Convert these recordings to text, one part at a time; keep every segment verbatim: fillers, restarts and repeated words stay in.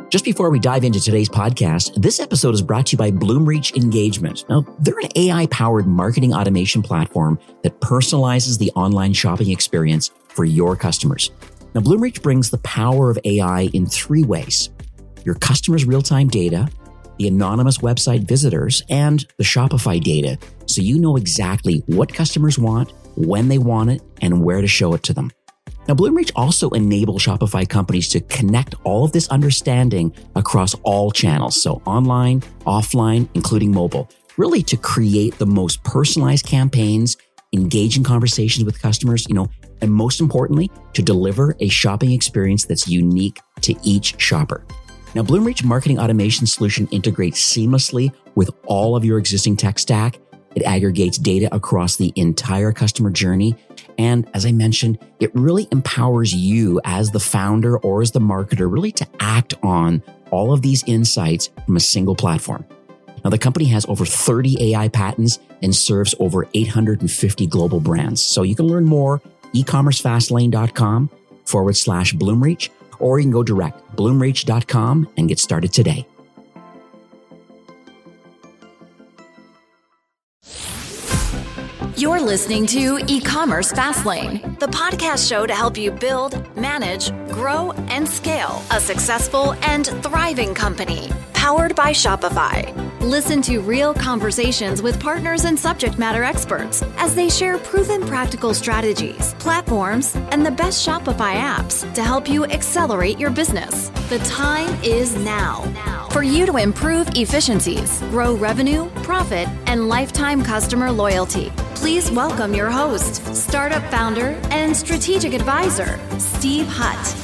Just before we dive into today's podcast, this episode is brought to you by Bloomreach Engagement. Now, they're an A I-powered marketing automation platform that personalizes the online shopping experience for your customers. Now, Bloomreach brings the power of A I in three ways: your customers' real-time data, the anonymous website visitors, and the Shopify data, so you know exactly what customers want, when they want it, and where to show it to them. Now, Bloomreach also enables Shopify companies to connect all of this understanding across all channels, so online, offline, including mobile, really to create the most personalized campaigns, engaging conversations with customers, you know, and most importantly, to deliver a shopping experience that's unique to each shopper. Now, Bloomreach Marketing Automation Solution integrates seamlessly with all of your existing tech stack. It aggregates data across the entire customer journey. And as I mentioned, it really empowers you as the founder or as the marketer really to act on all of these insights from a single platform. Now, the company has over thirty A I patents and serves over eight hundred fifty global brands. So you can learn more, ecommercefastlane.com forward slash Bloomreach, or you can go direct, bloomreach dot com, and get started today. You're listening to E-commerce Fastlane, the podcast show to help you build, manage, grow, and scale a successful and thriving company, powered by Shopify. Listen to real conversations with partners and subject matter experts as they share proven practical strategies, platforms, and the best Shopify apps to help you accelerate your business. The time is now for you to improve efficiencies, grow revenue, profit, and lifetime customer loyalty. Please welcome your host, startup founder, and strategic advisor, Steve Hutt.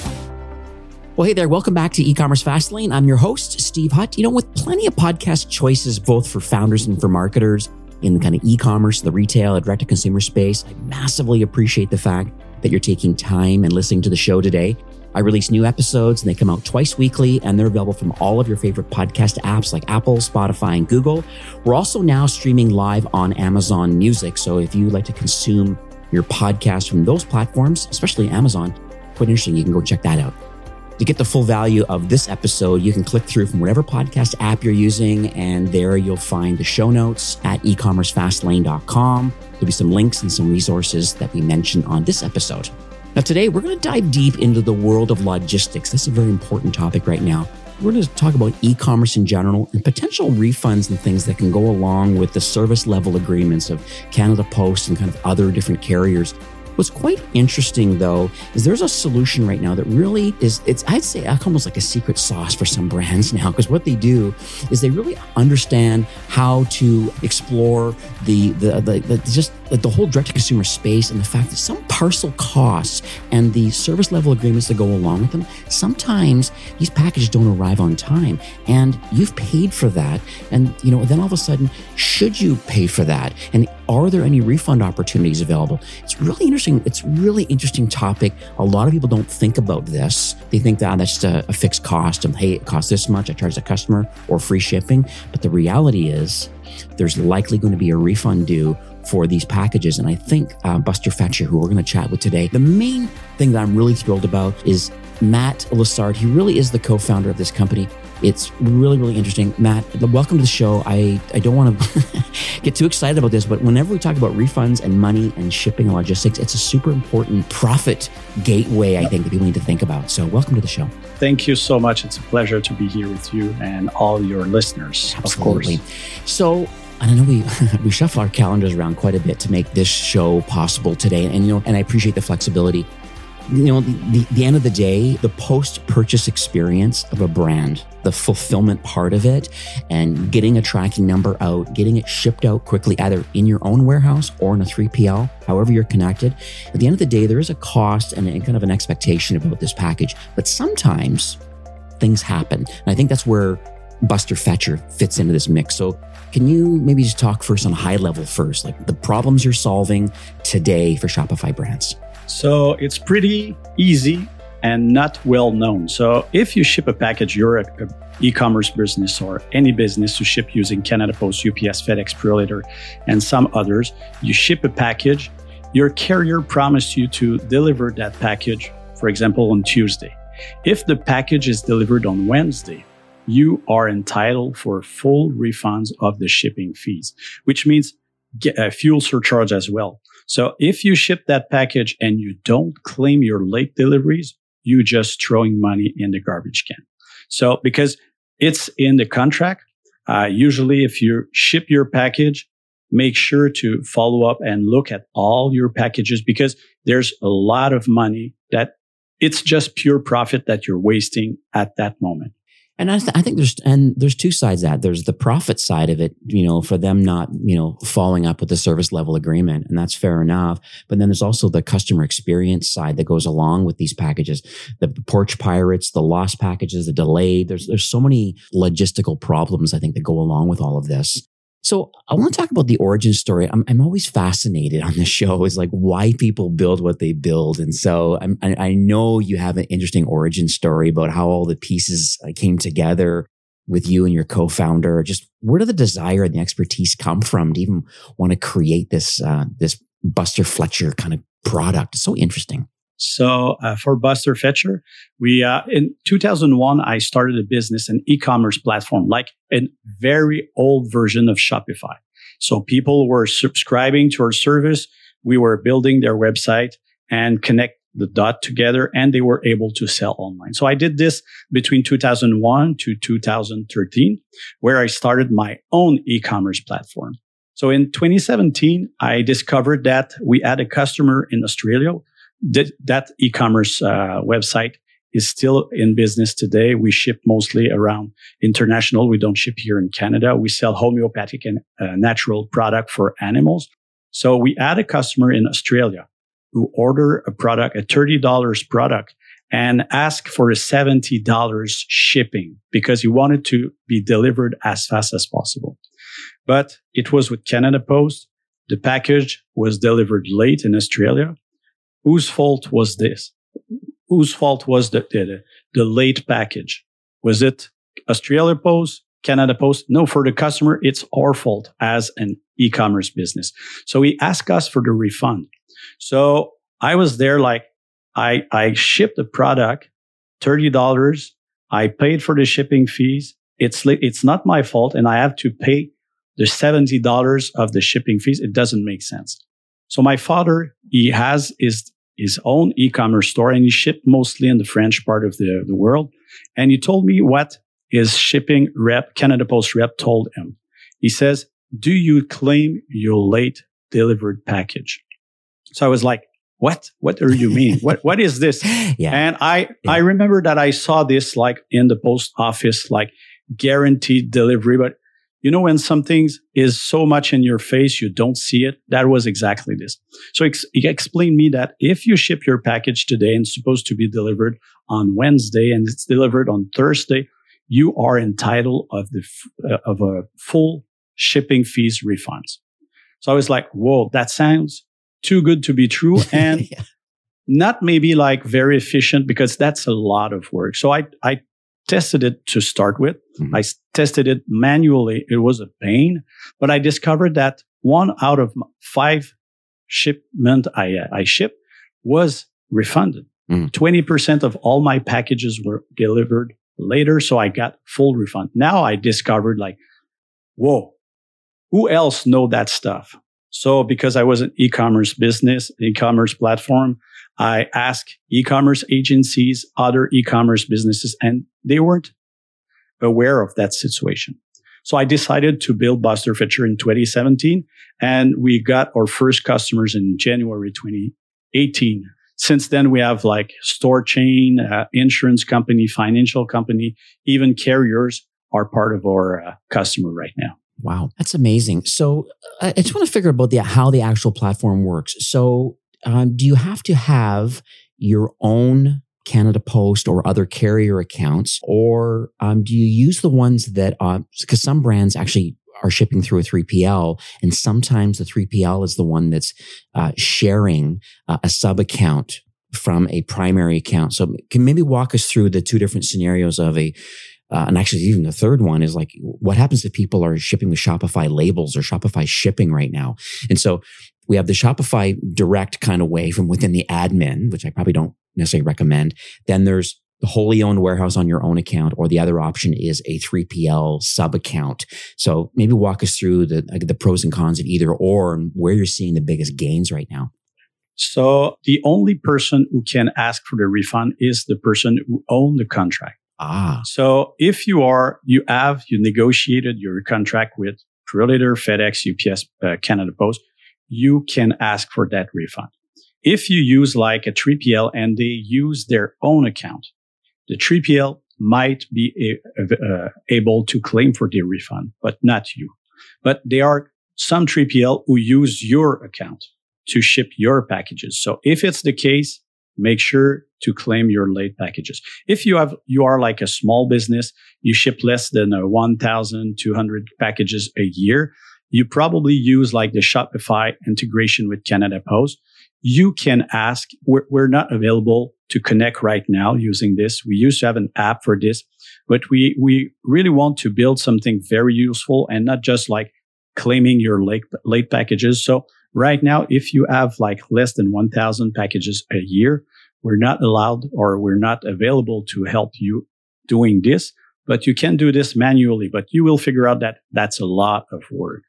Well, hey there. Welcome back to E-commerce Fastlane. I'm your host, Steve Hutt. You know, with plenty of podcast choices, both for founders and for marketers in the kind of e-commerce, the retail, and direct-to-consumer space, I massively appreciate the fact that you're taking time and listening to the show today. I release new episodes and they come out twice weekly, and they're available from all of your favorite podcast apps like Apple, Spotify, and Google. We're also now streaming live on Amazon Music. So if you like to consume your podcast from those platforms, especially Amazon, quite interesting, you can go check that out. To get the full value of this episode, you can click through from whatever podcast app you're using, and there you'll find the show notes at ecommerce fastlane dot com. There'll be some links and some resources that we mentioned on this episode. Now, today, we're going to dive deep into the world of logistics. This is a very important topic right now. We're going to talk about e-commerce in general and potential refunds and things that can go along with the service level agreements of Canada Post and kind of other different carriers. What's quite interesting, though, is there's a solution right now that really is, it's I'd say almost like a secret sauce for some brands now, because what they do is they really understand how to explore the, the, the, the just the whole direct-to-consumer space, and the fact that some parcel costs and the service level agreements that go along with them, sometimes these packages don't arrive on time, and you've paid for that. And, you know, then all of a sudden, should you pay for that? And are there any refund opportunities available? It's really interesting. It's a really interesting topic. A lot of people don't think about this. They think that oh, that's just a, a fixed cost of, hey, it costs this much, I charge the customer, or free shipping. But the reality is there's likely going to be a refund due for these packages. And I think uh, Buster Fetcher, who we're going to chat with today, the main thing that I'm really thrilled about is Matt Lessard. He really is the co-founder of this company. It's really, really interesting. Matt, welcome to the show. I, I don't want to get too excited about this, but whenever we talk about refunds and money and shipping and logistics, it's a super important profit gateway, I think, that people need to think about. So welcome to the show. Thank you so much. It's a pleasure to be here with you and all your listeners. Absolutely. Of course. So I know we we shuffle our calendars around quite a bit to make this show possible today. And, you know, and I appreciate the flexibility. You know, the, the, the end of the day, the post-purchase experience of a brand, the fulfillment part of it, and getting a tracking number out, getting it shipped out quickly, either in your own warehouse or in a three P L, however you're connected. At the end of the day, there is a cost and, and kind of an expectation about this package. But sometimes things happen. And I think that's where Buster Fetcher fits into this mix. So can you maybe just talk first on a high level first, like the problems you're solving today for Shopify brands? So it's pretty easy and not well known. So if you ship a package, you're a, a e-commerce business or any business to ship using Canada Post, U P S, FedEx, Purolator, and some others, you ship a package, your carrier promised you to deliver that package, for example, on Tuesday. If the package is delivered on Wednesday, you are entitled for full refunds of the shipping fees, which means get a fuel surcharge as well. So if you ship that package and you don't claim your late deliveries, you just throwing money in the garbage can. So because it's in the contract, uh, usually if you ship your package, make sure to follow up and look at all your packages, because there's a lot of money that it's just pure profit that you're wasting at that moment. And I, th- I think there's and there's two sides to that. There's the profit side of it, you know, for them not, you know, following up with the service level agreement, and that's fair enough. But then there's also the customer experience side that goes along with these packages, the porch pirates, the lost packages, the delayed. There's there's so many logistical problems I think that go along with all of this. So I want to talk about the origin story. I'm I'm always fascinated on this show is like why people build what they build. And so I'm, I, I know you have an interesting origin story about how all the pieces came together with you and your co-founder. Just where did the desire and the expertise come from to even want to create this uh, this Buster Fletcher kind of product? It's so interesting. So uh, for Buster Fletcher, we uh, in two thousand one, I started a business, an e-commerce platform, like a very old version of Shopify. So people were subscribing to our service. We were building their website and connect the dot together, and they were able to sell online. So I did this between two thousand one to two thousand thirteen, where I started my own e-commerce platform. So in twenty seventeen, I discovered that we had a customer in Australia. That, that e-commerce uh, website is still in business today. We ship mostly around international. We don't ship here in Canada. We sell homeopathic and uh, natural product for animals. So we had a customer in Australia who ordered a product, a thirty dollars product, and asked for a seventy dollars shipping because he wanted to be delivered as fast as possible. But it was with Canada Post. The package was delivered late in Australia. Whose fault was this? Whose fault was the, the, the late package? Was it Australia Post, Canada Post? No, for the customer, it's our fault as an e-commerce business. So he asked us for the refund. So I was there like, I, I shipped the product, thirty dollars. I paid for the shipping fees. It's, it's not my fault. And I have to pay the seventy dollars of the shipping fees. It doesn't make sense. So my father, he has his, his own e-commerce store, and he shipped mostly in the French part of the, the world. And he told me what his shipping rep, Canada Post rep, told him. He says, do you claim your late delivered package? So I was like, what? What do you mean? what What is this? Yeah. And I, yeah. I remember that I saw this like in the post office, like guaranteed delivery, but you know, when something is so much in your face, you don't see it. That was exactly this. So ex- he explained me that if you ship your package today and it's supposed to be delivered on Wednesday and it's delivered on Thursday, you are entitled of the f- uh, of a full shipping fees refunds. So I was like, whoa, that sounds too good to be true. And yeah. not maybe like very efficient, because that's a lot of work. So I, I, tested it to start with. Mm-hmm. I tested it manually. It was a pain, but I discovered that one out of five shipment I, I shipped was refunded. Mm-hmm. twenty percent of all my packages were delivered later, so I got full refund. Now I discovered like, whoa, who else know that stuff? So because I was an e-commerce business, e-commerce platform, I asked e-commerce agencies, other e-commerce businesses, and they weren't aware of that situation. So I decided to build Buster Fletcher in twenty seventeen, and we got our first customers in January twenty eighteen. Since then, we have like store chain, uh, insurance company, financial company, even carriers are part of our uh, customer right now. Wow, that's amazing. So I just want to figure out the, how the actual platform works. So um, do you have to have your own Canada Post or other carrier accounts, or um, do you use the ones that, because uh, some brands actually are shipping through a three P L, and sometimes the three P L is the one that's uh, sharing uh, a sub account from a primary account. So can maybe walk us through the two different scenarios of a, uh, and actually even the third one is like, what happens if people are shipping with Shopify labels or Shopify shipping right now? And so we have the Shopify direct kind of way from within the admin, which I probably don't necessarily recommend. Then there's the wholly owned warehouse on your own account, or the other option is a three P L sub account. So maybe walk us through the, the pros and cons of either or and where you're seeing the biggest gains right now. So the only person who can ask for the refund is the person who owns the contract. Ah. So if you are, you have, you negotiated your contract with Purolator, FedEx, U P S, uh, Canada Post, you can ask for that refund. If you use like a three P L and they use their own account, the three P L might be a, uh, able to claim for the refund, but not you. But there are some three P L who use your account to ship your packages. So if it's the case, make sure to claim your late packages. If you have, you are like a small business, you ship less than uh, one thousand two hundred packages a year, you probably use like the Shopify integration with Canada Post. You can ask, we're, we're not available to connect right now using this. We used to have an app for this, but we, we really want to build something very useful and not just like claiming your late, late packages. So right now, if you have like less than one thousand packages a year, we're not allowed or we're not available to help you doing this, but you can do this manually, but you will figure out that that's a lot of work.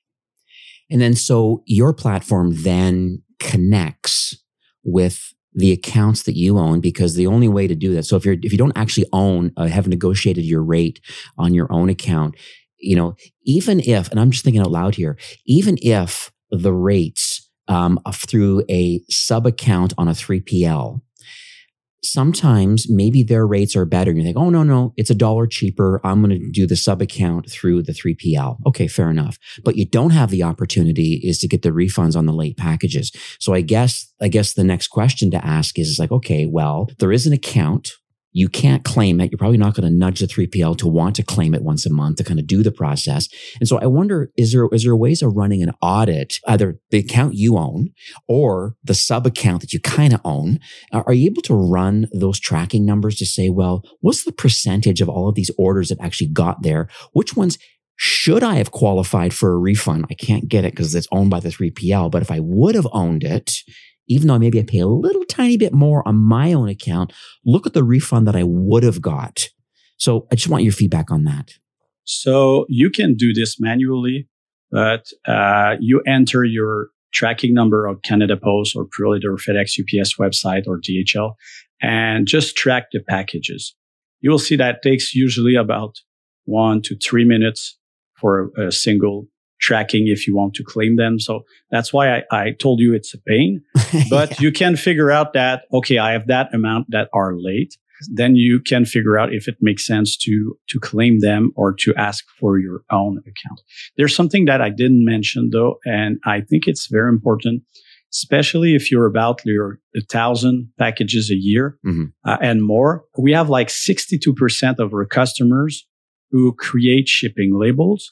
And then so your platform then connects with the accounts that you own, because the only way to do that. So if you're, if you don't actually own, uh, have negotiated your rate on your own account, you know, even if, and I'm just thinking out loud here, even if the rates um, through a sub account on a three P L, sometimes maybe their rates are better. And you think, oh, no, no, it's a dollar cheaper. I'm going to do the sub account through the three P L. Okay, fair enough. But you don't have the opportunity is to get the refunds on the late packages. So I guess, I guess the next question to ask is, is like, okay, well, there is an account. You can't claim it. You're probably not going to nudge the three P L to want to claim it once a month to kind of do the process. And so I wonder, is there, is there ways of running an audit, either the account you own or the sub account that you kind of own? Are you able to run those tracking numbers to say, well, what's the percentage of all of these orders that actually got there? Which ones should I have qualified for a refund? I can't get it because it's owned by the three P L. But if I would have owned it, even though maybe I pay a little tiny bit more on my own account, look at the refund that I would have got. So I just want your feedback on that. So you can do this manually, but uh, you enter your tracking number of Canada Post or Purolator or FedEx, U P S website or D H L and just track the packages. You will see that it takes usually about one to three minutes for a, a single tracking if you want to claim them. So that's why I, I told you it's a pain, but yeah. You can figure out that, okay, I have that amount that are late. Then you can figure out if it makes sense to, to claim them or to ask for your own account. There's something that I didn't mention though, and I think it's very important, especially if you're about your a thousand packages a year mm-hmm. uh, and more. We have like sixty-two percent of our customers who create shipping labels,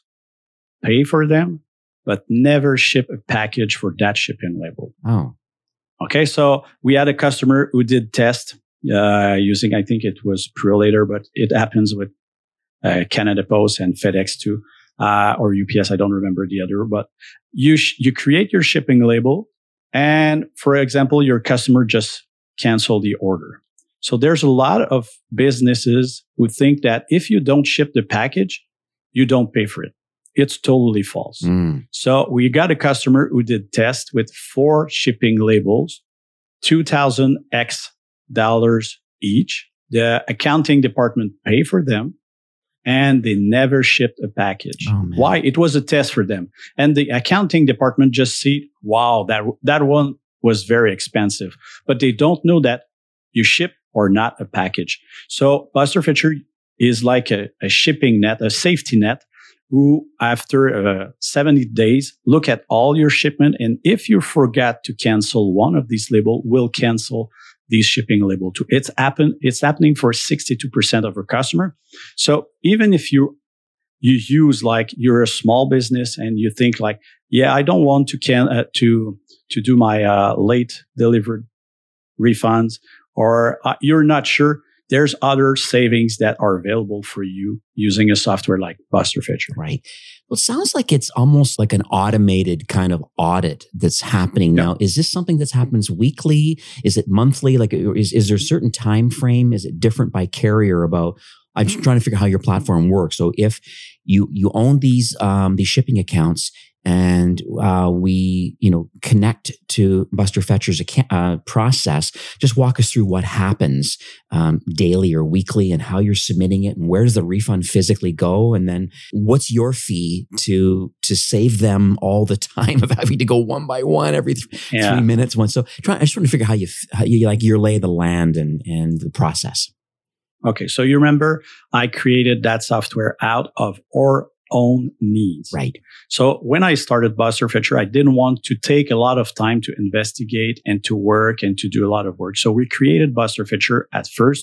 pay for them, but never ship a package for that shipping label. Oh. Okay. So we had a customer who did test uh, using, I think it was Purolator, but it happens with uh, Canada Post and FedEx too, uh, or U P S. I don't remember the other, but you, sh- you create your shipping label. And for example, your customer just canceled the order. So there's a lot of businesses who think that if you don't ship the package, you don't pay for it. It's totally false. Mm. So we got a customer who did test with four shipping labels, two thousand X dollars each. The accounting department paid for them and they never shipped a package. Oh, Why? It was a test for them. And the accounting department just see, wow, that, that one was very expensive, but they don't know that you ship or not a package. So Buster Fisher is like a, a shipping net, a safety net, who after uh, seventy days, look at all your shipment. And if you forgot to cancel one of these labels, will cancel these shipping label too. It's happen, it's happening for sixty-two percent of our customer. So even if you, you use like you're a small business and you think like, yeah, I don't want to can, uh, to, to do my uh, late delivered refunds, or uh, you're not sure, there's other savings that are available for you using a software like Buster Fisher. Right. Well, it sounds like it's almost like an automated kind of audit that's happening Yeah. now. Is this something that happens weekly? Is it monthly? Like, is, is there a certain time frame? Is it different by carrier? About I'm just trying to figure out how your platform works. So if you you own these um, these shipping accounts, and uh, we, you know, connect to Buster Fetcher's account, uh, process. Just walk us through what happens um, daily or weekly, and how you're submitting it, and where does the refund physically go, and then what's your fee to to save them all the time of having to go one by one every th- Yeah. three minutes. One. So try, I just want to figure out how you how you like your lay of the land and and the process. Okay, so you remember I created that software out of our own needs. Right. So when I started Buster Fisher, I didn't want to take a lot of time to investigate and to work and to do a lot of work. So we created Buster Fisher at first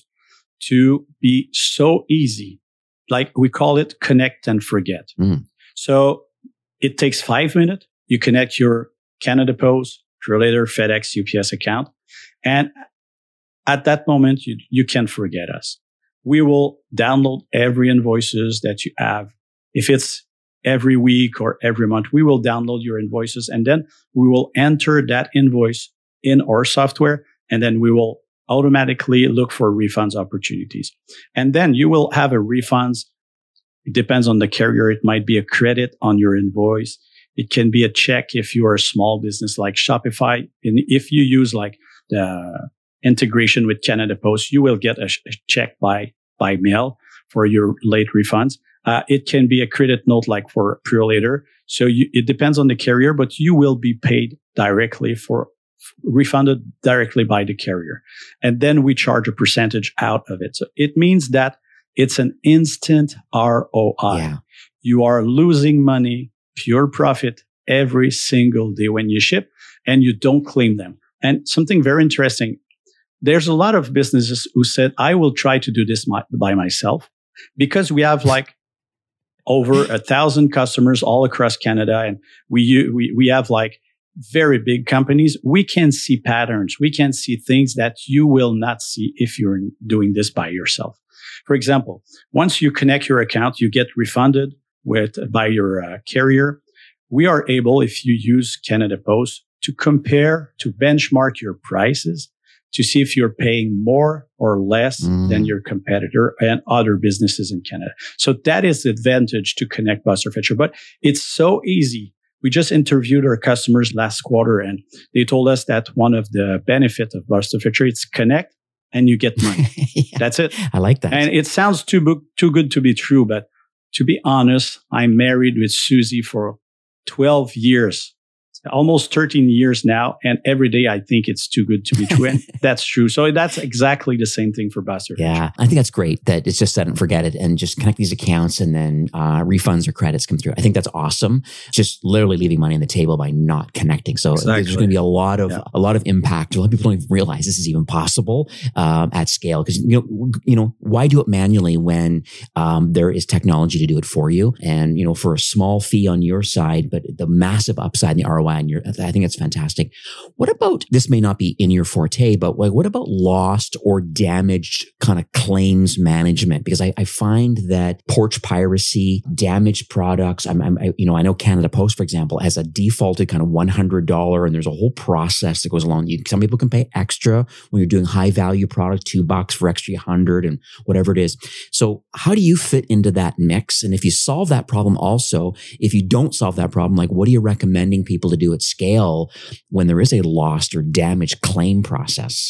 to be so easy. Like we call it connect and forget. Mm. So it takes five minutes. You connect your Canada Post, Purolator, FedEx, U P S account. And at that moment, you, you can forget us. We will download every invoices that you have. If it's every week or every month, we will download your invoices, and then we will enter that invoice in our software, and then we will automatically look for refunds opportunities. And then you will have a refunds. It depends on the carrier. It might be a credit on your invoice. It can be a check if you are a small business like Shopify. And if you use like the integration with Canada Post, you will get a, a check by, by mail for your late refunds. Uh, it can be a credit note like for Purolator. So you, it depends on the carrier, but you will be paid directly for, refunded directly by the carrier. And then we charge a percentage out of it. So it means that it's an instant R O I. Yeah. You are losing money, pure profit every single day when you ship, and you don't claim them. And something very interesting, there's a lot of businesses who said, I will try to do this my, by myself, because we have like over a thousand customers all across Canada. And we, we, we have like very big companies. We can see patterns. We can see things that you will not see if you're doing this by yourself. For example, once you connect your account, you get refunded with, by your uh, carrier. We are able, if you use Canada Post, to compare, to benchmark your prices, to see if you're paying more or less mm. than your competitor and other businesses in Canada. So that is the advantage to connect Buster Fisher. But it's so easy. We just interviewed our customers last quarter, and they told us that one of the benefits of Buster Fisher is connect and you get money. yeah. That's it. I like that. And it sounds too, bu- too good to be true. But to be honest, I'm married with Susie for twelve years. Almost thirteen years now. And every day I think it's too good to be true. And that's true. So that's exactly the same thing for Buster Fisher. Yeah. I think that's great that it's just set and forget it and just connect these accounts, and then uh, refunds or credits come through. I think that's awesome. Just literally leaving money on the table by not connecting. So exactly. there's going to be a lot of, yeah. a lot of impact. A lot of people don't even realize this is even possible um, at scale. Because, you know, you know, why do it manually when um, there is technology to do it for you? And, you know, for a small fee on your side, but the massive upside in the R O I. And you're, I think it's fantastic. What about, this may not be in your forte, but what about lost or damaged kind of claims management? Because I, I find that porch piracy, damaged products, I'm, I'm, I, you know, I know Canada Post, for example, has a defaulted kind of one hundred dollars, and there's a whole process that goes along. You, some people can pay extra when you're doing high value product, two bucks for extra hundred and whatever it is. So how do you fit into that mix? And if you solve that problem also, if you don't solve that problem, like what are you recommending people to do at scale when there is a lost or damaged claim process?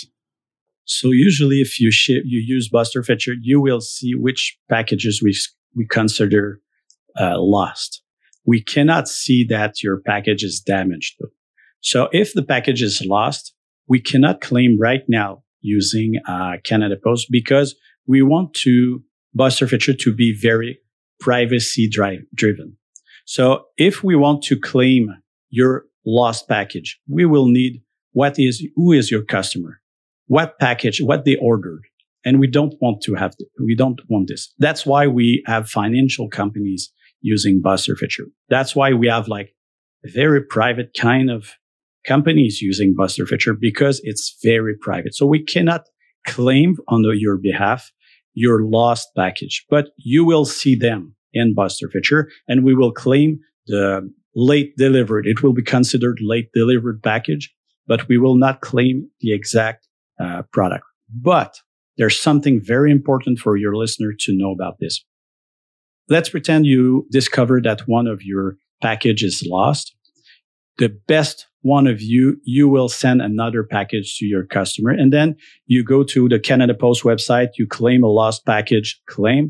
So usually if you ship, you use Buster Fisher, you will see which packages we, we consider uh, lost. We cannot see that your package is damaged though. So if the package is lost, we cannot claim right now using uh, Canada Post, because we want to Buster Fisher to be very privacy drive, driven. So if we want to claim your lost package, we will need what is, who is your customer, what package, what they ordered. And we don't want to have, we don't want this. That's why we have financial companies using Buster Fisher. That's why we have like a very private kind of companies using Buster Fisher, because it's very private. So we cannot claim on your behalf your lost package, but you will see them in Buster Fisher, and we will claim the late delivered. It will be considered late delivered package, but we will not claim the exact uh, product. But there's something very important for your listener to know about this. Let's pretend you discover that one of your package is lost. The best one of you, you will send another package to your customer. And then you go to the Canada Post website, you claim a lost package claim.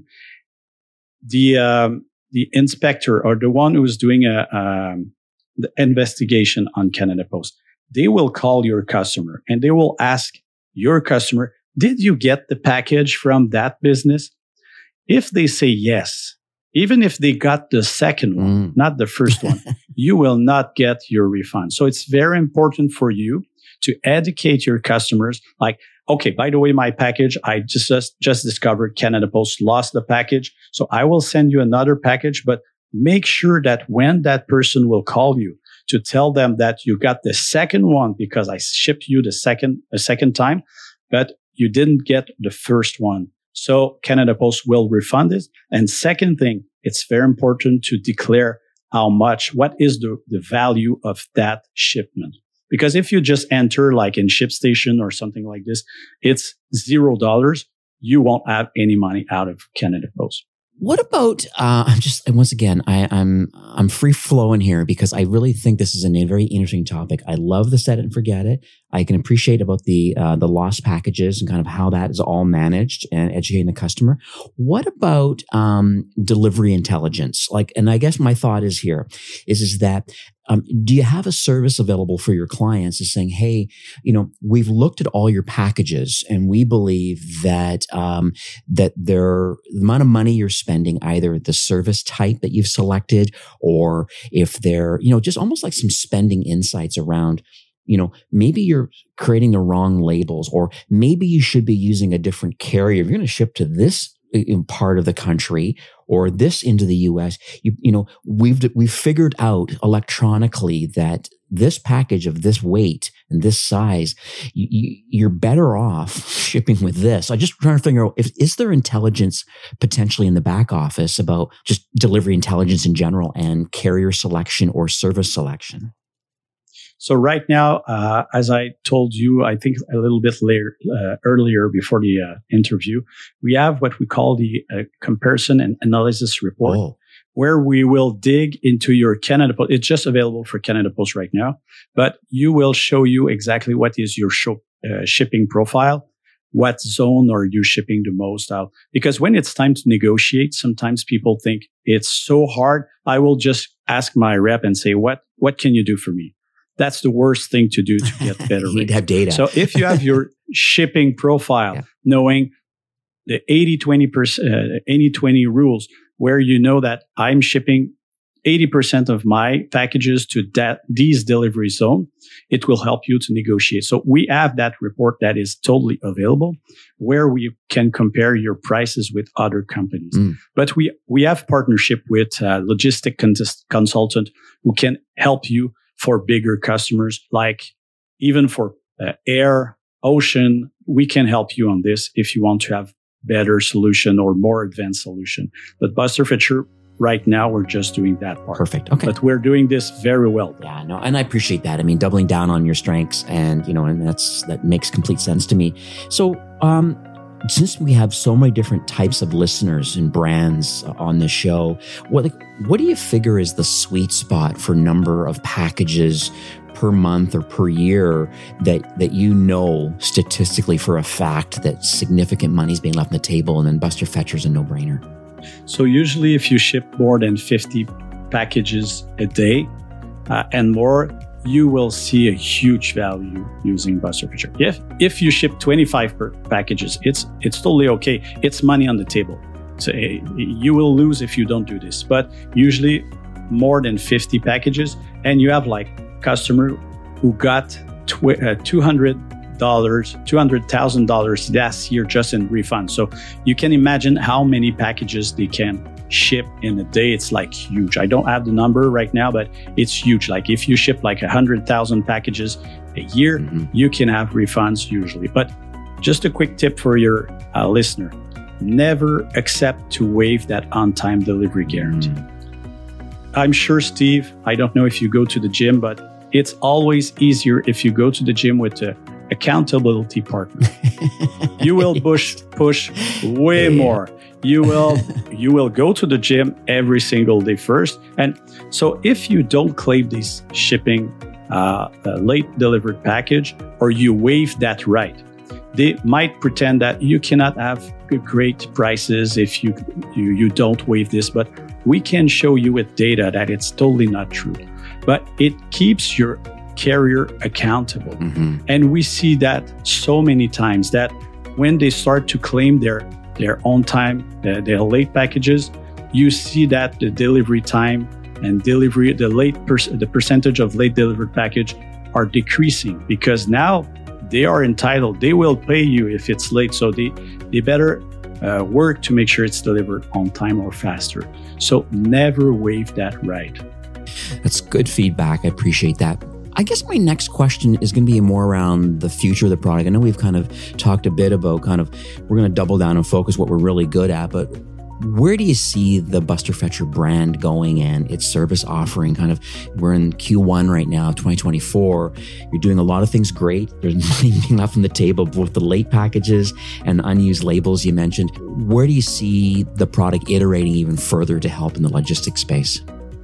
The, um, the inspector or the one who's doing a, um, the investigation on Canada Post, they will call your customer and they will ask your customer, did you get the package from that business? If they say yes, even if they got the second one, mm. not the first one, you will not get your refund. So it's very important for you to educate your customers. Like, okay, by the way, my package, I just, just, just discovered Canada Post lost the package. So I will send you another package, but make sure that when that person will call you to tell them that you got the second one because I shipped you the second, a second time, but you didn't get the first one. So Canada Post will refund it. And second thing, it's very important to declare how much, what is the, the value of that shipment. Because if you just enter like in ShipStation or something like this, it's zero dollars. You won't have any money out of Canada Post. What about, uh, I'm just, and once again, I, I'm, I'm free flowing here because I really think this is a very interesting topic. I love the set it and forget it. I can appreciate about the, uh, the lost packages and kind of how that is all managed and educating the customer. What about, um, delivery intelligence? Like, and I guess my thought is here is, is that, Um, do you have a service available for your clients is saying, hey, you know, we've looked at all your packages and we believe that, um, that there, the amount of money you're spending, either the service type that you've selected, or if they're, you know, just almost like some spending insights around, you know, maybe you're creating the wrong labels, or maybe you should be using a different carrier. If you're going to ship to this in part of the country or this into the U S, you, you know, we've, we've figured out electronically that this package of this weight and this size, you, you, you're better off shipping with this. I just trying to figure out if, is there intelligence potentially in the back office about just delivery intelligence in general and carrier selection or service selection? So right now, uh, as I told you, I think a little bit later, uh, earlier before the uh, interview, we have what we call the uh, comparison and analysis report, oh. where we will dig into your Canada Post. It's just available for Canada Post right now, but you will show you exactly what is your show, uh, shipping profile. What zone are you shipping the most out? Because when it's time to negotiate, sometimes people think it's so hard. I will just ask my rep and say, what, what can you do for me? That's the worst thing to do to get better. You'd have data. So if you have your shipping profile, yeah. knowing the eighty twenty percent, uh, eighty twenty rules, where you know that I'm shipping eighty percent of my packages to that these delivery zone, it will help you to negotiate. So we have that report that is totally available, where we can compare your prices with other companies. Mm. But we we have partnership with a logistic cons- consultant who can help you for bigger customers, like even for uh, air, ocean, we can help you on this if you want to have better solution or more advanced solution. But Buster Fisher, right now, we're just doing that part. Perfect. Okay. But we're doing this very well. Yeah, no, and I appreciate that. I mean, doubling down on your strengths, and you know, and that's that makes complete sense to me. So, um, since we have so many different types of listeners and brands on this show, what like, what do you figure is the sweet spot for number of packages per month or per year that that you know statistically for a fact that significant money is being left on the table, and then Buster Fisher's a no-brainer? So usually, if you ship more than fifty packages a day uh, and more, you will see a huge value using Buster Fisher. If if you ship twenty-five per packages, it's it's totally okay. It's money on the table. So uh, you will lose if you don't do this. But usually more than fifty packages, and you have like customer who got tw- uh, two hundred dollars, two hundred thousand dollars last year just in refund. So you can imagine how many packages they can ship in a day. It's like huge. I don't have the number right now, but it's huge. Like if you ship like one hundred thousand packages a year, mm-hmm. you can have refunds usually. But just a quick tip for your uh, listener. Never accept to waive that on-time delivery guarantee. Mm. I'm sure, Steve, I don't know if you go to the gym, but it's always easier if you go to the gym with an accountability partner. You will push, push way yeah. more. You will, you will go to the gym every single day first. And so if you don't claim this shipping uh, uh, late delivered package, or you waive that right, they might pretend that you cannot have great prices if you, you, you don't waive this, but we can show you with data that it's totally not true. But it keeps your carrier accountable. Mm-hmm. And we see that so many times that when they start to claim their, their own time, their, their late packages, you see that the delivery time and delivery, the late per, the percentage of late delivered package are decreasing, because now they are entitled. They will pay you if it's late. So they, they better uh, work to make sure it's delivered on time or faster. So never waive that right. That's good feedback. I appreciate that. I guess my next question is going to be more around the future of the product. I know we've kind of talked a bit about kind of, we're going to double down and focus what we're really good at, but where do you see the Busterfetcher brand going and its service offering? Kind of, we're in Q one right now, twenty twenty-four. You're doing a lot of things great. There's money being left on the table, both the late packages and unused labels you mentioned. Where do you see the product iterating even further to help in the logistics space?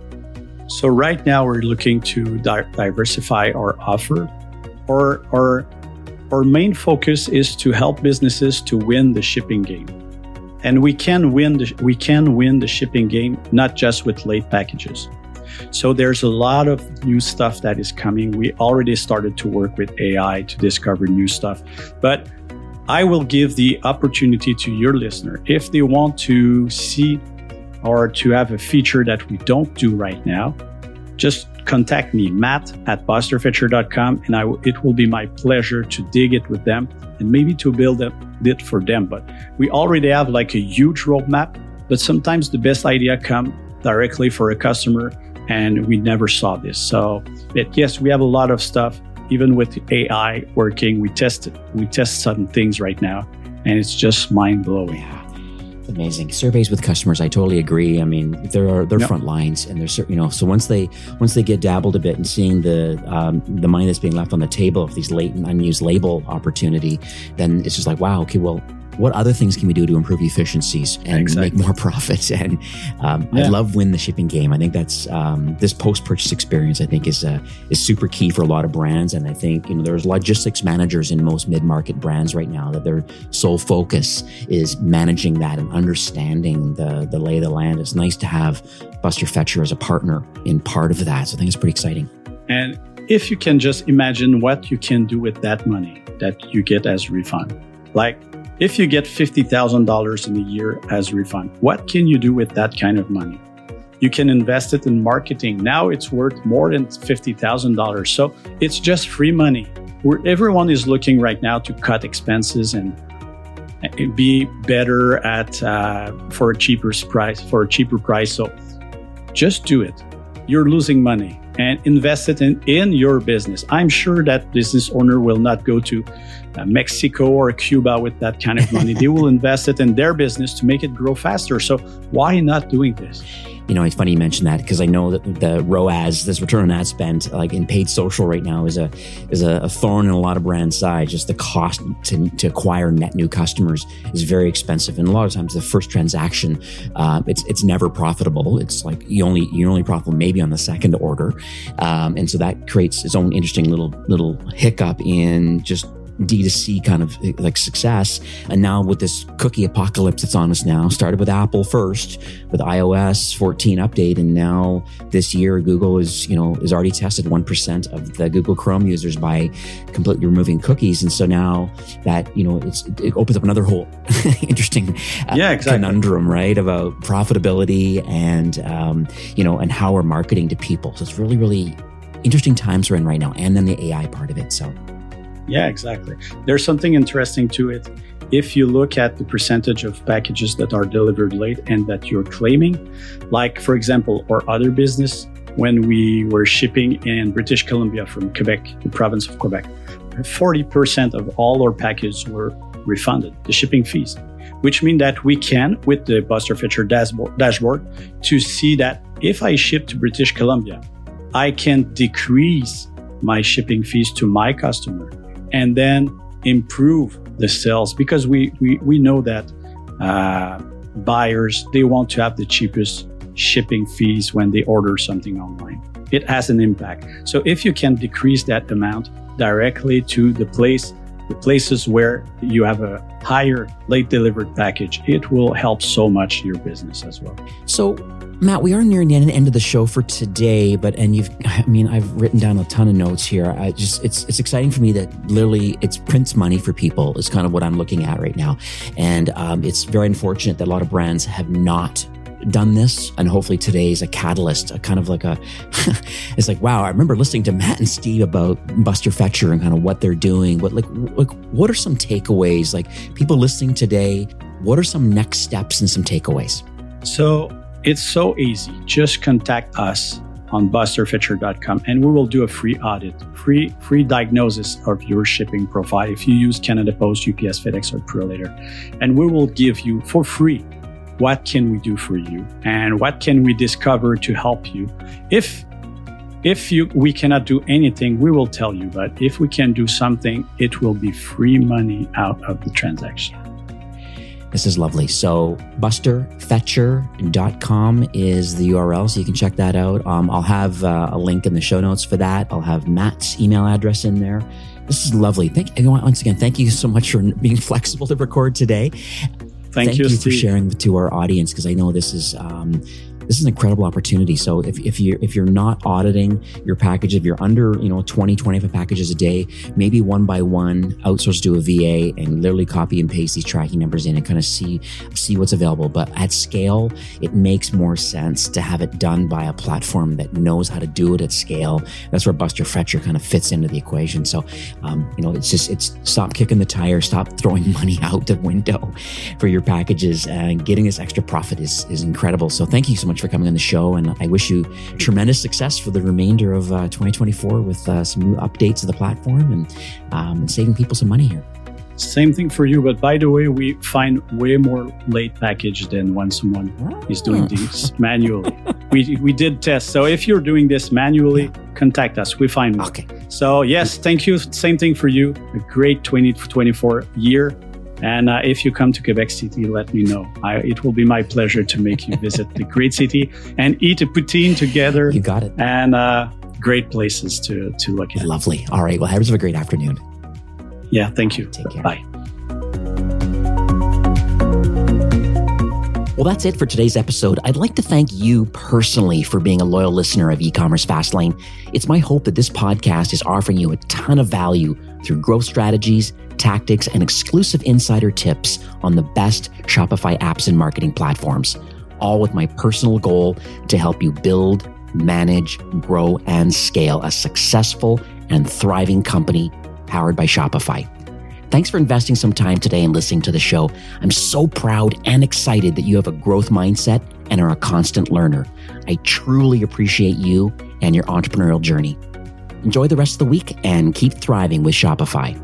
So right now we're looking to di- diversify our offer. Our, our, our main focus is to help businesses to win the shipping game. And we can win the, we can win the shipping game, not just with late packages. So there's a lot of new stuff that is coming. We already started to work with A I to discover new stuff. But I will give the opportunity to your listener, if they want to see or to have a feature that we don't do right now, just contact me, Matt at busterfetcher dot com, and I w- it will be my pleasure to dig it with them and maybe to build it for them. But we already have like a huge roadmap, but sometimes the best idea come directly for a customer and we never saw this. So but yes, we have a lot of stuff, even with A I working. We test it. We test certain things right now and it's just mind blowing. Yeah. Amazing. Surveys with customers, I totally agree. I mean, there are they're yep. front lines, and there's you know, so once they once they get dabbled a bit and seeing the um, the money that's being left on the table of these late and unused label opportunity, then it's just like, wow, okay, well, what other things can we do to improve efficiencies and exactly. make more profits? And um, yeah. I love win the shipping game. I think that's um, this post-purchase experience, I think is uh, is super key for a lot of brands. And I think, you know, there's logistics managers in most mid-market brands right now that their sole focus is managing that and understanding the, the lay of the land. It's nice to have Busterfetcher as a partner in part of that. So I think it's pretty exciting. And if you can just imagine what you can do with that money that you get as refund, like, if you get fifty thousand dollars in a year as refund, what can you do with that kind of money? You can invest it in marketing. Now it's worth more than fifty thousand dollars. So it's just free money. Where everyone is looking right now to cut expenses and be better at uh, for a cheaper price, for a cheaper price. So just do it. You're losing money and invest it in, in your business. I'm sure that business owner will not go to uh, Mexico or Cuba with that kind of money. They will invest it in their business to make it grow faster. So why not doing this? You know, it's funny you mention that because I know that the R O A S, this return on ad spend, like in paid social right now, is a is a, a thorn in a lot of brands' side. Just the cost to, to acquire net new customers is very expensive, and a lot of times the first transaction, uh, it's it's never profitable. It's like you only you're only profitable maybe on the second order, um, and so that creates its own interesting little little hiccup in just D two C kind of like success. And now with this cookie apocalypse that's on us now, started with Apple first with i O S fourteen update. And now this year, Google is, you know, is already tested one percent of the Google Chrome users by completely removing cookies. And so now that, you know, it's, it opens up another whole interesting uh, yeah, exactly. conundrum, right? About profitability and, um, you know, and how we're marketing to people. So it's really, really interesting times we're in right now. And then the A I part of it. So yeah, exactly. There's something interesting to it. If you look at the percentage of packages that are delivered late and that you're claiming, like, for example, our other business, when we were shipping in British Columbia from Quebec, the province of Quebec, forty percent of all our packages were refunded, the shipping fees, which means that we can, with the Buster Fetcher dashboard, dashboard, to see that if I ship to British Columbia, I can decrease my shipping fees to my customer and then improve the sales, because we, we, we know that uh, buyers, they want to have the cheapest shipping fees when they order something online. It has an impact. So if you can decrease that amount directly to the place, the places where you have a higher late delivered package, it will help so much your business as well. So Matt, we are nearing the end of the show for today, but, and you've, I mean, I've written down a ton of notes here. I just, it's, it's exciting for me that literally it's prints money for people is kind of what I'm looking at right now. And um, it's very unfortunate that a lot of brands have not done this, and hopefully today is a catalyst, a kind of like a, it's like, wow, I remember listening to Matt and Steve about Buster Fetcher and kind of what they're doing. What, like, like, what are some takeaways? Like, people listening today, what are some next steps and some takeaways? So it's so easy. Just contact us on buster fetcher dot com and we will do a free audit, free free diagnosis of your shipping profile if you use Canada Post, U P S, FedEx, or Purolator. And we will give you for free what can we do for you and what can we discover to help you. If if you we cannot do anything, we will tell you. But if we can do something, it will be free money out of the transaction. This is lovely. So buster fetcher dot com is the U R L, so you can check that out. Um, I'll have uh, a link in the show notes for that. I'll have Matt's email address in there. This is lovely. Thank you once again. Thank you so much for being flexible to record today. Thank, Thank you, you Steve. for sharing to our audience, because I know this is um, this is an incredible opportunity. So if if you if you're not auditing your package, if you're under you know twenty, twenty-five packages a day, maybe one by one outsource to a V A and literally copy and paste these tracking numbers in and kind of see see what's available. But at scale, it makes more sense to have it done by a platform that knows how to do it at scale. That's where Buster Fetcher kind of fits into the equation. So um, you know, it's just it's stop kicking the tire, stop throwing money out the window for your packages, and getting this extra profit is is incredible. So thank you so much for coming on the show, and I wish you tremendous success for the remainder of uh, twenty twenty-four with uh, some new updates of the platform and, um, and saving people some money here. Same thing for you, but by the way, we find way more late package than when someone oh. is doing this manually. we we did test, so if you're doing this manually, yeah. contact us. We find more. Okay. So yes, thank you. Same thing for you. A great twenty twenty-four year. And uh, if you come to Quebec City, let me know. I, it will be my pleasure to make you visit the great city and eat a poutine together. You got it. And uh, great places to, to look at. Lovely. All right. Well, have a great afternoon. Yeah, thank you. Take care. Bye. Well, that's it for today's episode. I'd like to thank you personally for being a loyal listener of E-commerce Fastlane. It's my hope that this podcast is offering you a ton of value through growth strategies, tactics, and exclusive insider tips on the best Shopify apps and marketing platforms, all with my personal goal to help you build, manage, grow, and scale a successful and thriving company powered by Shopify. Thanks for investing some time today and listening to the show. I'm so proud and excited that you have a growth mindset and are a constant learner. I truly appreciate you and your entrepreneurial journey. Enjoy the rest of the week and keep thriving with Shopify.